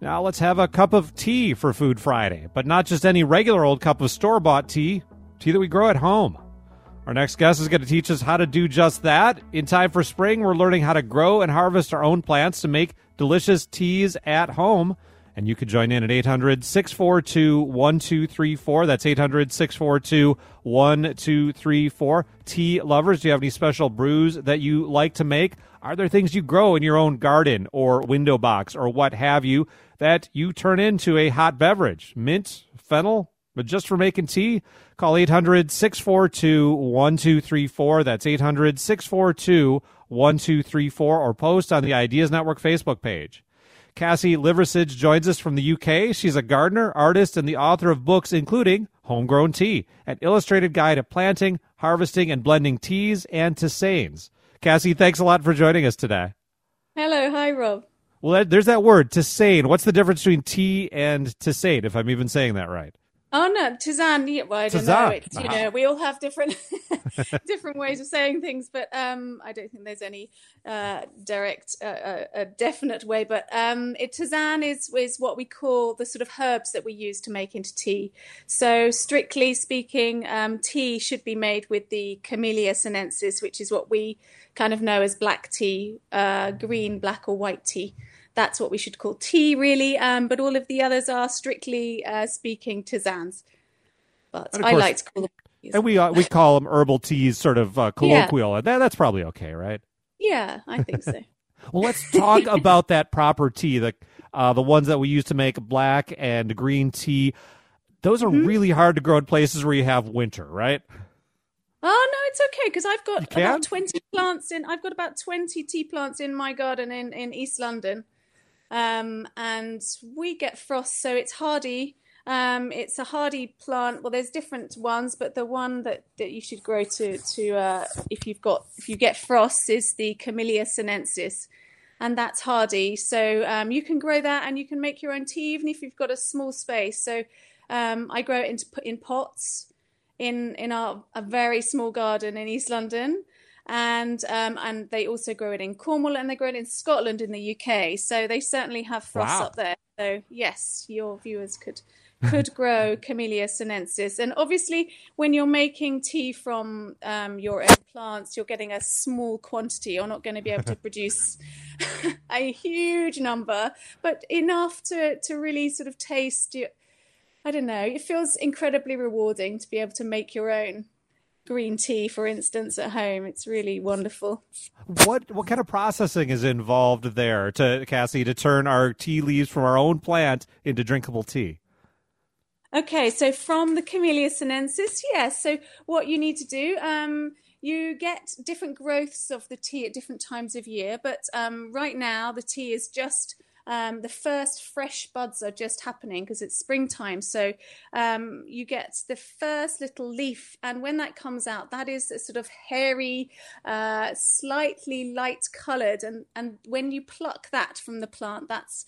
Now let's have a cup of tea for Food Friday, but not just any regular old cup of store-bought tea that we grow at home. Our next guest is going to teach us how to do just that. In time for spring, we're learning how to grow and harvest our own plants to make delicious teas at home. And you can join in at 800-642-1234. That's 800-642-1234. Tea lovers, do you have any special brews that you like to make? Are there things you grow in your own garden or window box or what have you that you turn into a hot beverage? Mint, fennel, but just for making tea? Call 800-642-1234. That's 800-642-1234, or post on the Ideas Network Facebook page. Cassie Liversidge joins us from the UK. She's a gardener, artist, and the author of books including Homegrown Tea, an illustrated guide to planting, harvesting, and blending teas and tisanes. Cassie, thanks a lot for joining us today. Hello. Hi, Rob. Well, there's that word, tisane. What's the difference between tea and tisane, if I'm even saying that right? Oh, no, tisane. Yeah, well, I don't know. It's, we all have different different ways of saying things, but I don't think there's any direct, definite way. But tisane is what we call the sort of herbs that we use to make into tea. So strictly speaking, tea should be made with the Camellia sinensis, which is what we kind of know as black tea, green, black or white tea. That's what we should call tea, really. But all of the others are strictly speaking tisanes. But I like to call them teas. And we call them herbal teas, sort of colloquial. Yeah. That's probably okay, right? Yeah, I think so. Well, let's talk about that proper tea, the ones that we use to make black and green tea. Those are really hard to grow in places where you have winter, right? Oh, no, it's okay, because I've got about 20 plants in. I've got about 20 tea plants in my garden in East London. And we get frost, so it's hardy. It's a hardy plant. Well, there's different ones, but the one that you should grow to if you get frost is the Camellia sinensis, and that's hardy. So you can grow that, and you can make your own tea even if you've got a small space. So I grow it in pots in a very small garden in East London. And they also grow it in Cornwall, and they grow it in Scotland in the UK. So they certainly have frost up there. So yes, your viewers could grow Camellia sinensis. And obviously, when you're making tea from your own plants, you're getting a small quantity. You're not going to be able to produce a huge number, but enough to really sort of taste. I don't know. It feels incredibly rewarding to be able to make your own green tea, for instance, at home. It's really wonderful. What kind of processing is involved there, Cassie, to turn our tea leaves from our own plant into drinkable tea? Okay, so from the Camellia sinensis, yes. So what you need to do, you get different growths of the tea at different times of year, but right now the tea is just the first fresh buds are just happening because it's springtime. So you get the first little leaf. And when that comes out, that is a sort of hairy, slightly light coloured. And when you pluck that from the plant, that's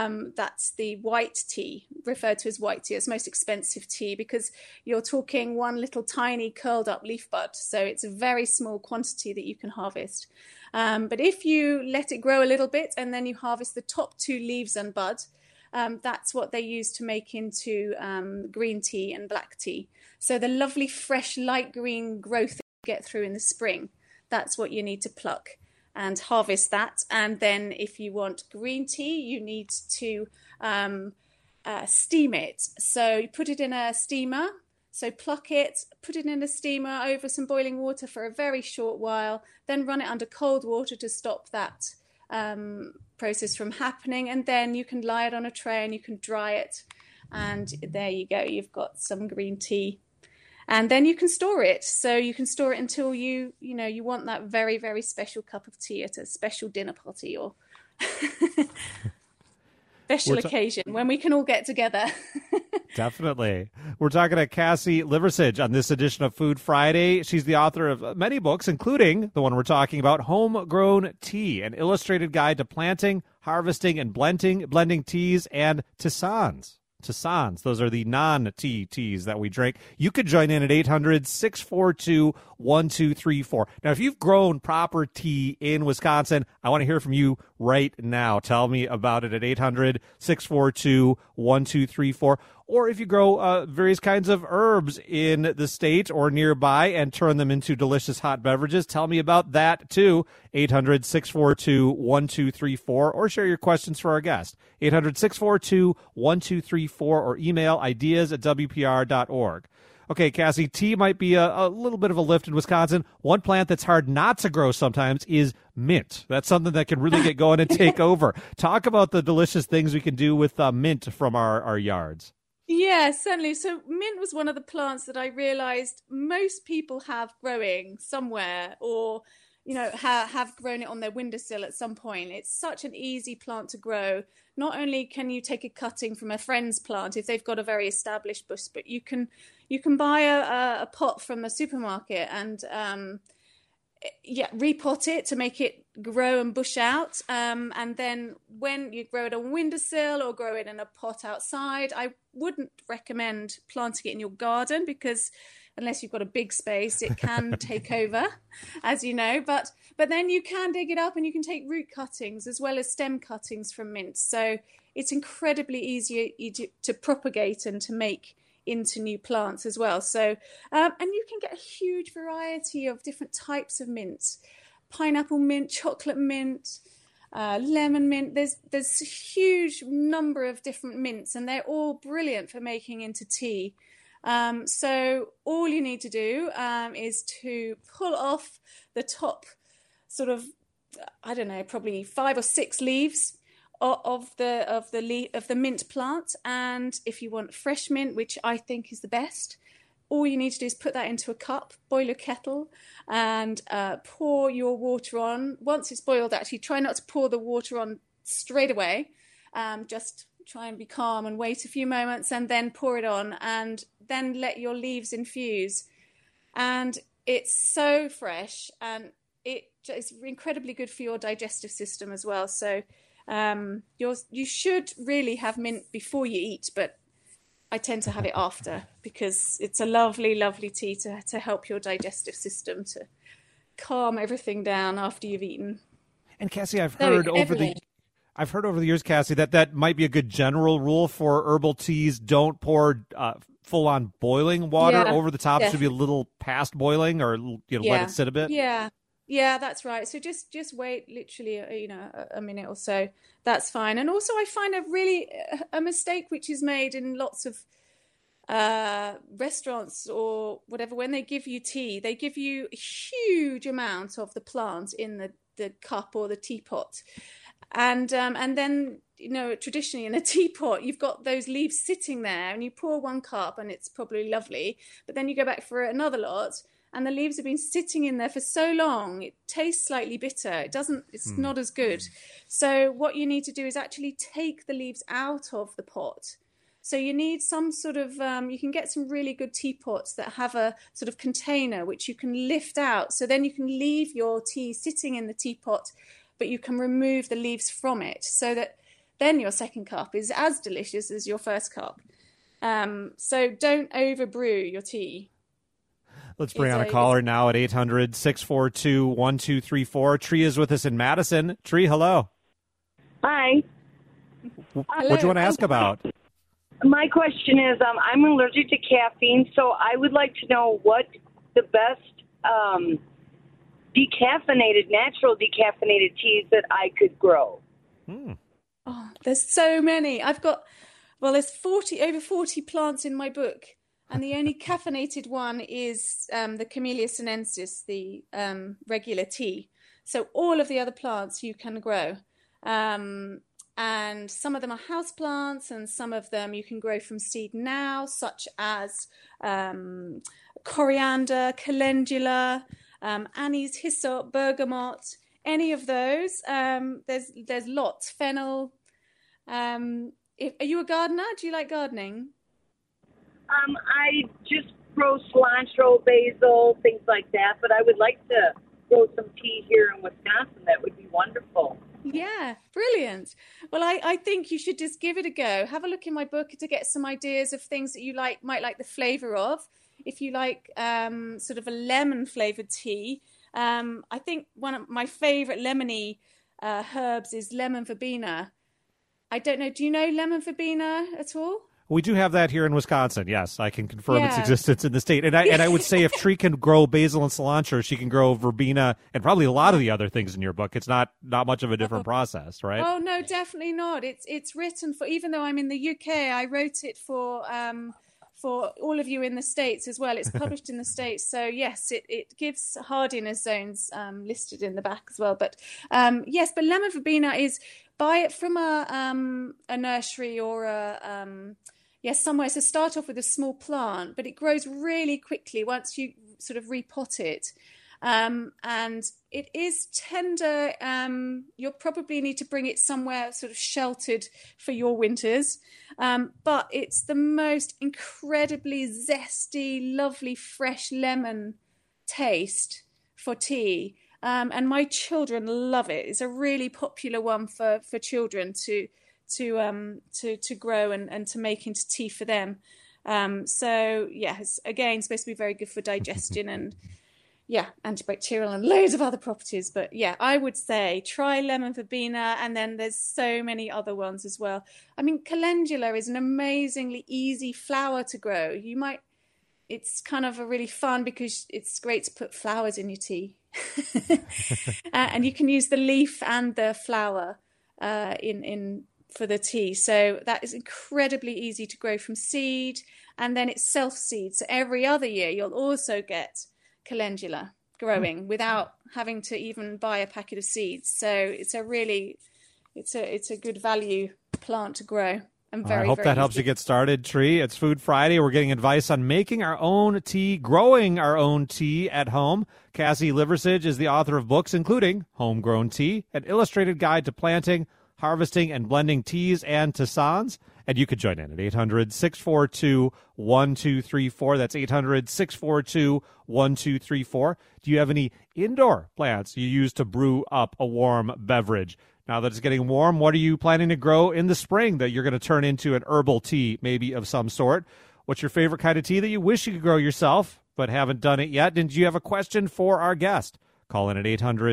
the white tea, referred to as white tea. It's most expensive tea because you're talking one little tiny curled up leaf bud. So it's a very small quantity that you can harvest. But if you let it grow a little bit and then you harvest the top two leaves and bud, that's what they use to make into green tea and black tea. So the lovely, fresh, light green growth that you get through in the spring, that's what you need to pluck and harvest that. And then if you want green tea, you need to steam it. So you put it in a steamer. So pluck it, put it in a steamer over some boiling water for a very short while, then run it under cold water to stop that process from happening. And then you can lie it on a tray and you can dry it. And there you go. You've got some green tea. And then you can store it. So you can store it until you want that very, very special cup of tea at a special dinner party or special occasion when we can all get together. Definitely. We're talking to Cassie Liversidge on this edition of Food Friday. She's the author of many books, including the one we're talking about, Homegrown Tea, an illustrated guide to planting, harvesting, and blending teas and tisanes. Tisans. Those are the non-tea teas that we drink. You could join in at 800-642-1234. Now, if you've grown proper tea in Wisconsin, I want to hear from you right now. Tell me about it at 800-642-1234. Or if you grow various kinds of herbs in the state or nearby and turn them into delicious hot beverages, tell me about that too. 800-642-1234, or share your questions for our guest. 800-642-1234, or email ideas@wpr.org. Okay, Cassie, tea might be a little bit of a lift in Wisconsin. One plant that's hard not to grow sometimes is mint. That's something that can really get going and take over. Talk about the delicious things we can do with mint from our yards. Yeah, certainly. So mint was one of the plants that I realized most people have growing somewhere, or have grown it on their windowsill at some point. It's such an easy plant to grow. Not only can you take a cutting from a friend's plant if they've got a very established bush, but you can buy a pot from the supermarket and repot it to make it grow and bush out. And then when you grow it on a windowsill or grow it in a pot outside, I wouldn't recommend planting it in your garden, because unless you've got a big space, it can take over, as you know. But then you can dig it up and you can take root cuttings as well as stem cuttings from mint. So it's incredibly easy to propagate and to make into new plants as well. So and you can get a huge variety of different types of mints: pineapple mint, chocolate mint, lemon mint. There's a huge number of different mints, and they're all brilliant for making into tea. So all you need to do is to pull off the top sort of, I don't know, probably 5 or 6 leaves of the mint plant. And if you want fresh mint, which I think is the best, all you need to do is put that into a cup, boil a kettle, and pour your water on. Once it's boiled, actually try not to pour the water on straight away. Just try and be calm and wait a few moments and then pour it on, and then let your leaves infuse. And it's so fresh, and it's incredibly good for your digestive system as well. So you should really have mint before you eat, but I tend to have it after, because it's a lovely, lovely tea to help your digestive system, to calm everything down after you've eaten. And Cassie, I've heard over the years, Cassie, that might be a good general rule for herbal teas. Don't pour full-on boiling water over the top. It should be a little past boiling, or let it sit a bit. Yeah, that's right. So just wait literally, a minute or so. That's fine. And also I find a mistake which is made in lots of restaurants or whatever. When they give you tea, they give you a huge amount of the plant in the cup or the teapot. And then, traditionally in a teapot, you've got those leaves sitting there, and you pour one cup and it's probably lovely. But then you go back for another lot, and the leaves have been sitting in there for so long, it tastes slightly bitter. It's not as good. So what you need to do is actually take the leaves out of the pot. So you need some sort of, you can get some really good teapots that have a sort of container which you can lift out. So then you can leave your tea sitting in the teapot, but you can remove the leaves from it, so that then your second cup is as delicious as your first cup. So don't overbrew your tea. Let's bring on a caller now at 800-642-1234. Tree is with us in Madison. Tree, hello. Hi. What do you want to ask about? My question is, I'm allergic to caffeine, so I would like to know what the best natural decaffeinated teas that I could grow. Oh, there's so many. There's over 40 plants in my book. And the only caffeinated one is the Camellia sinensis, the regular tea. So all of the other plants you can grow. And some of them are house plants, and some of them you can grow from seed now, such as coriander, calendula, anise, hyssop, bergamot, any of those. There's lots. Fennel. Are you a gardener? Do you like gardening? I just grow cilantro, basil, things like that, but I would like to grow some tea here in Wisconsin. That would be wonderful. Yeah, brilliant. Well, I think you should just give it a go. Have a look in my book to get some ideas of things that you might like the flavor of. If you like sort of a lemon flavored tea, I think one of my favorite lemony herbs is lemon verbena. I don't know. Do you know lemon verbena at all? We do have that here in Wisconsin. Yes, I can confirm its Yeah. existence in the state. And I would say if Tree can grow basil and cilantro, she can grow verbena and probably a lot of the other things in your book. It's not much of a different process, right? Oh no, definitely not. It's written for. Even though I'm in the UK, I wrote it for all of you in the States as well. It's published in the States, so yes, it gives hardiness zones listed in the back as well. But yes, but lemon verbena is buy it from a nursery or yes, somewhere. So start off with a small plant, but it grows really quickly once you sort of repot it. And it is tender. You'll probably need to bring it somewhere sort of sheltered for your winters. But it's the most incredibly zesty, lovely, fresh lemon taste for tea. And my children love it. It's a really popular one for children to grow and to make into tea for them. So yeah, it's again supposed to be very good for digestion and yeah, antibacterial and loads of other properties. But yeah, I would say try lemon verbena, and then there's so many other ones as well. I mean, calendula is an amazingly easy flower to grow. It's kind of a really fun because it's great to put flowers in your tea. And you can use the leaf and the flower in for the tea. So that is incredibly easy to grow from seed, and then it's self-seed. So every other year you'll also get calendula growing without having to even buy a packet of seeds. So it's a good value plant to grow. And I hope that helps you get started, Tree. It's Food Friday. We're getting advice on making our own tea, growing our own tea at home. Cassie Liversidge is the author of books including Homegrown Tea, an illustrated guide to planting, harvesting, and blending teas and tisanes. And you could join in at 800-642-1234. That's 800-642-1234. Do you have any indoor plants you use to brew up a warm beverage? Now that it's getting warm, what are you planning to grow in the spring that you're going to turn into an herbal tea, maybe of some sort? What's your favorite kind of tea that you wish you could grow yourself but haven't done it yet? And do you have a question for our guest? Call in at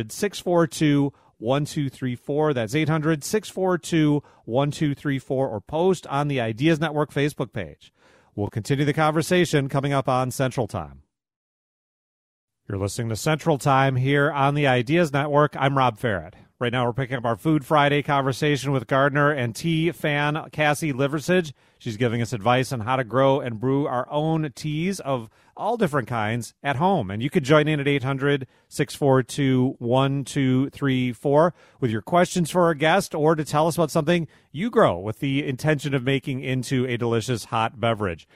800-642-1234. That's 800-642-1234, or post on the Ideas Network Facebook page. We'll continue the conversation coming up on Central Time. You're listening to Central Time here on the Ideas Network. I'm Rob Farrett. Right now we're picking up our Food Friday conversation with gardener and tea fan Cassie Liversidge. She's giving us advice on how to grow and brew our own teas of all different kinds at home. And you could join in at 800-642-1234 with your questions for our guest, or to tell us about something you grow with the intention of making into a delicious hot beverage.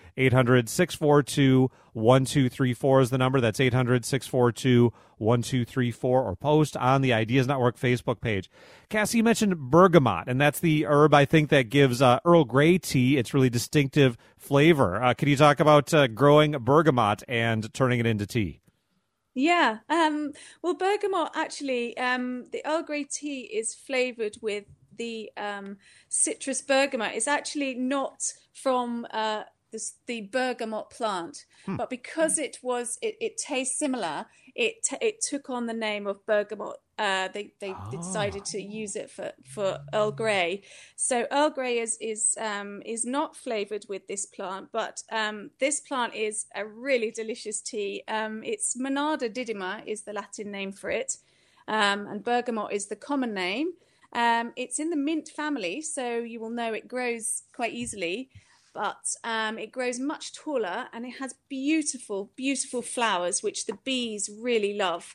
800-642-1234 is the number. That's 800-642-1234, or post on the Ideas Network Facebook page. Cassie, you mentioned bergamot, and that's the herb I think that gives Earl Grey tea its really distinctive flavor. Can you talk about growing bergamot and turning it into tea? Yeah. Well, bergamot actually, the Earl Grey tea is flavored with the citrus bergamot. It's actually not from the bergamot plant, but because it tastes similar, it took on the name of bergamot. They decided to use it for Earl Grey. So Earl Grey is not flavored with this plant, but this plant is a really delicious tea. It's Monarda didyma is the Latin name for it, and bergamot is the common name. It's in the mint family, so you will know it grows quite easily. But it grows much taller, and it has beautiful, beautiful flowers, which the bees really love.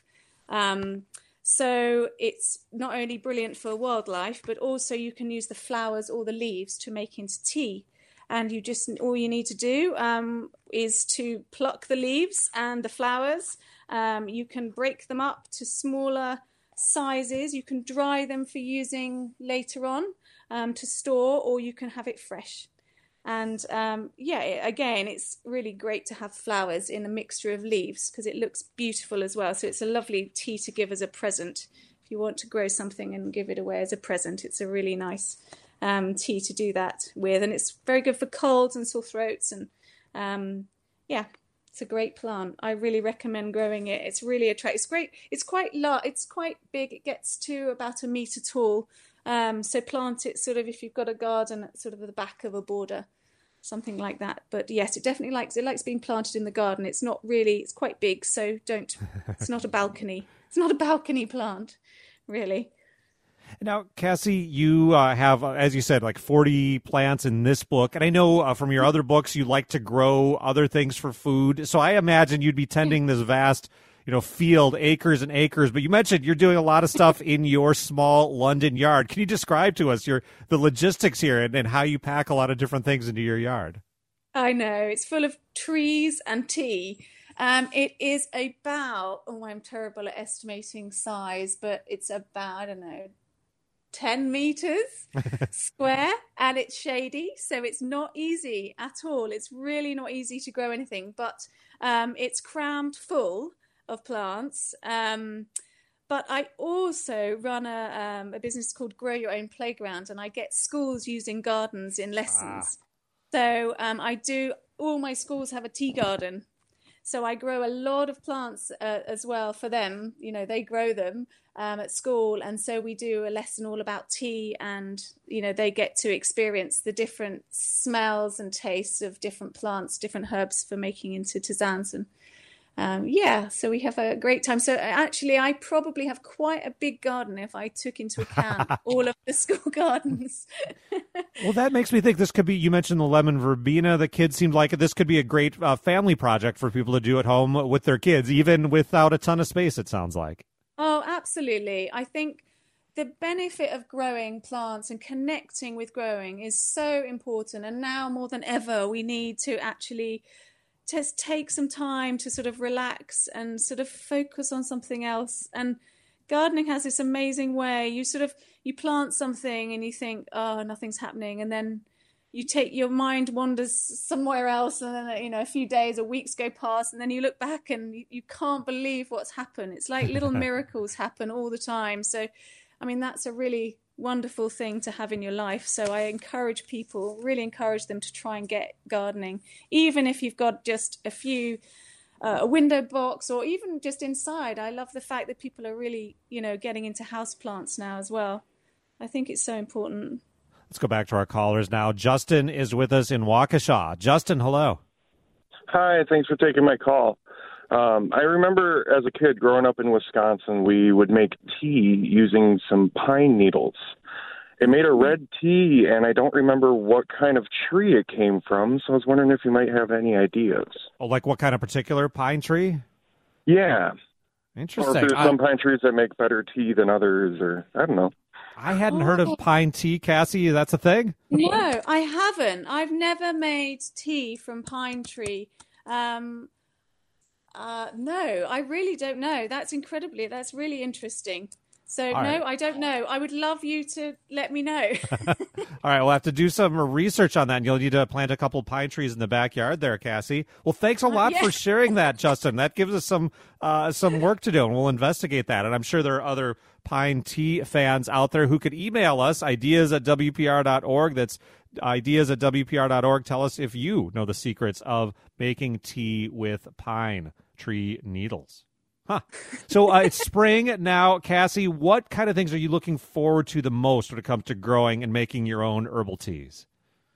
So it's not only brilliant for wildlife, but also you can use the flowers or the leaves to make into tea. And all you need to do is to pluck the leaves and the flowers. You can break them up to smaller sizes. You can dry them for using later on to store, or you can have it fresh. And again, it's really great to have flowers in a mixture of leaves because it looks beautiful as well. So it's a lovely tea to give as a present If you want to grow something and give it away as a present, it's a really nice tea to do that with. And it's very good for colds and sore throats. And it's a great plant. I really recommend growing it. It's really attractive. It's great. It's quite large. It's quite big. It gets to about 1 meter tall. So plant it sort of if you've got a garden at sort of the back of a border, something like that. But yes, it definitely likes being planted in the garden. It's quite big, so it's not a balcony. It's not a balcony plant, really. Now, Cassie, you have, as you said, like 40 plants in this book. And I know from your other books, you like to grow other things for food. So I imagine you'd be tending this vast, field, acres and acres. But you mentioned you're doing a lot of stuff in your small London yard. Can you describe to us the logistics here and how you pack a lot of different things into your yard? I know. It's full of trees and tea. It is about, I'm terrible at estimating size, but it's about, I don't know, 10 meters square, and it's shady, so it's not easy at all. It's really not easy to grow anything, but it's crammed full of plants. But I also run a business called Grow Your Own Playground, and I get schools using gardens in lessons. So all my schools have a tea garden. So I grow a lot of plants as well for them. They grow them at school. And so we do a lesson all about tea, and, they get to experience the different smells and tastes of different plants, different herbs for making into tisanes. And so we have a great time. So actually, I probably have quite a big garden if I took into account all of the school gardens. Well, that makes me think this could be, you mentioned the lemon verbena. The kids seemed like this could be a great family project for people to do at home with their kids, even without a ton of space, it sounds like. Oh, absolutely. I think the benefit of growing plants and connecting with growing is so important. And now more than ever, we need to actually just take some time to sort of relax and sort of focus on something else. And gardening has this amazing way. You plant something and you think, oh, nothing's happening. And then your mind wanders somewhere else. And then, a few days or weeks go past, and then you look back and you can't believe what's happened. It's like little miracles happen all the time. So, that's a really wonderful thing to have in your life. So I really encourage them to try and get gardening, even if you've got just a window box, or even just inside. I love the fact that people are really, getting into houseplants now as well. I think it's so important. Let's go back to our callers now. Justin is with us in Waukesha. Justin, hello. Hi, thanks for taking my call. I remember as a kid growing up in Wisconsin, we would make tea using some pine needles. It made a red tea, and I don't remember what kind of tree it came from, so I was wondering if you might have any ideas. Oh, like what kind of particular pine tree? Yeah. Interesting. Or if there's some pine trees that make better tea than others, or I don't know. I hadn't heard of pine tea, Cassie. That's a thing? No, I haven't. I've never made tea from pine tree. No, I really don't know. That's really interesting. So, right. No, I don't know. I would love you to let me know. All right, we'll have to do some research on that, and you'll need to plant a couple pine trees in the backyard there, Cassie. Well, thanks a lot for sharing that, Justin. That gives us some work to do, and we'll investigate that. And I'm sure there are other pine tea fans out there who could email us, ideas@wpr.org. That's ideas@wpr.org. Tell us if you know the secrets of making tea with pine tree needles. Huh. So it's spring now. Cassie, what kind of things are you looking forward to the most when it comes to growing and making your own herbal teas?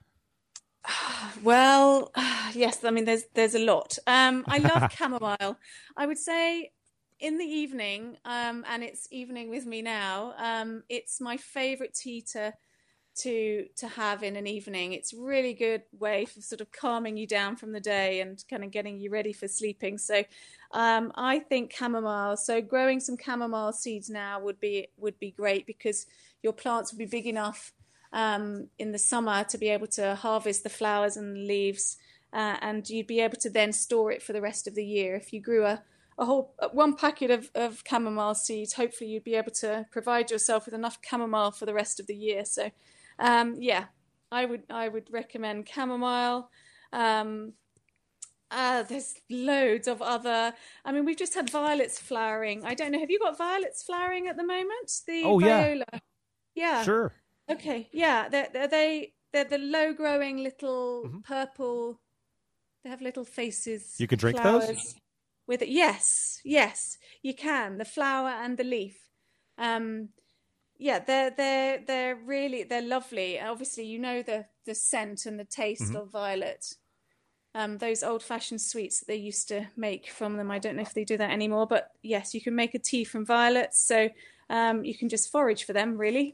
Well, yes, there's a lot. I love chamomile. I would say in the evening, and it's evening with me now, it's my favorite tea to have in an evening. It's a really good way for sort of calming you down from the day and kind of getting you ready for sleeping. So I think chamomile. So growing some chamomile seeds now would be great, because your plants would be big enough in the summer to be able to harvest the flowers and the leaves, and you'd be able to then store it for the rest of the year. If you grew a whole one packet of chamomile seeds, hopefully you'd be able to provide yourself with enough chamomile for the rest of the year. So I would recommend chamomile. There's loads of other. I mean, we've just had violets flowering. I don't know. Have you got violets flowering at the moment? The viola. Yeah. Sure. Okay. Yeah. They're the low growing little purple. They have little faces. You can drink flowers those? With it. Yes, you can. The flower and the leaf. Yeah, they're really lovely. Obviously, you know the scent and the taste of violet. Those old-fashioned sweets that they used to make from them. I don't know if they do that anymore, but yes, you can make a tea from violets. So you can just forage for them, really.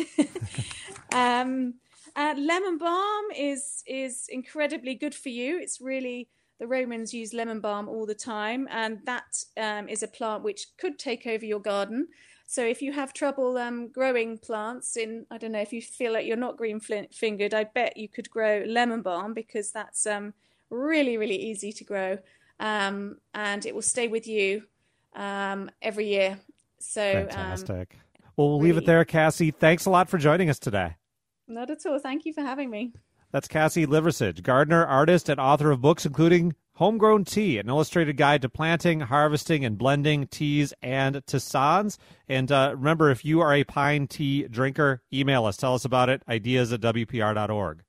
Lemon balm is incredibly good for you. It's really, the Romans used lemon balm all the time, and that is a plant which could take over your garden. So if you have trouble growing plants I don't know, if you feel like you're not green-fingered, I bet you could grow lemon balm, because that's really, really easy to grow, and it will stay with you every year. So fantastic. Well, we'll leave it there, Cassie. Thanks a lot for joining us today. Not at all. Thank you for having me. That's Cassie Liversidge, gardener, artist, and author of books including Homegrown Tea, an illustrated guide to planting, harvesting, and blending teas and tisanes. And remember, if you are a pine tea drinker, email us. Tell us about it, ideas@wpr.org.